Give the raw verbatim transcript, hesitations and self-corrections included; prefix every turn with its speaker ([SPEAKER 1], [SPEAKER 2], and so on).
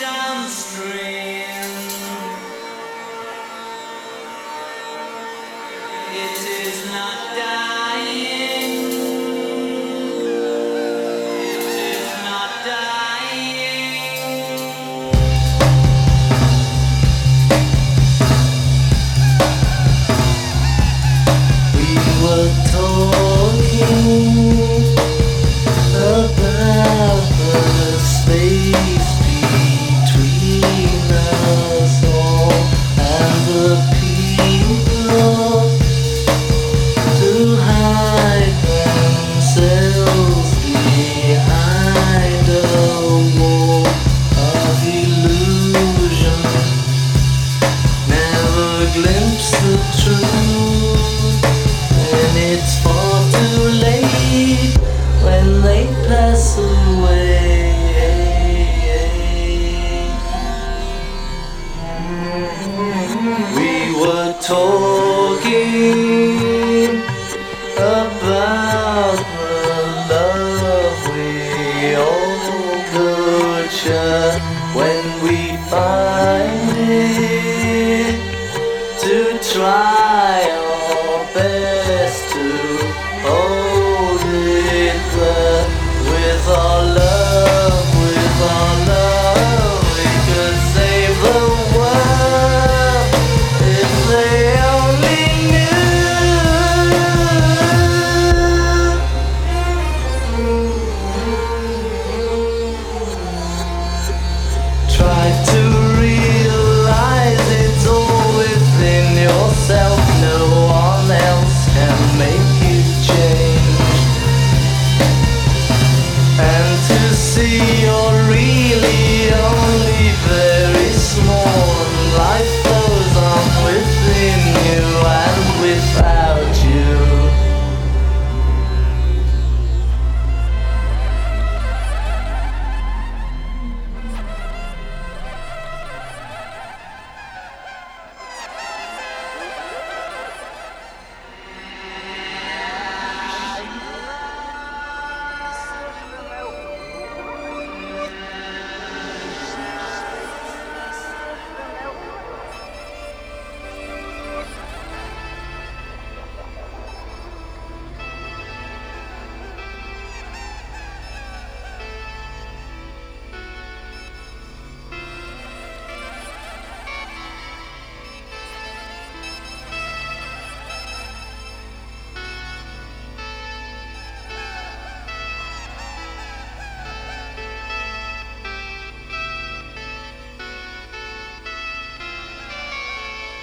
[SPEAKER 1] downstream. It is not dying. It is not dying. We were talking about the space between us all and the people to hide themselves behind a wall of illusion. Never glimpse the truth when it's far too late, when they pass away.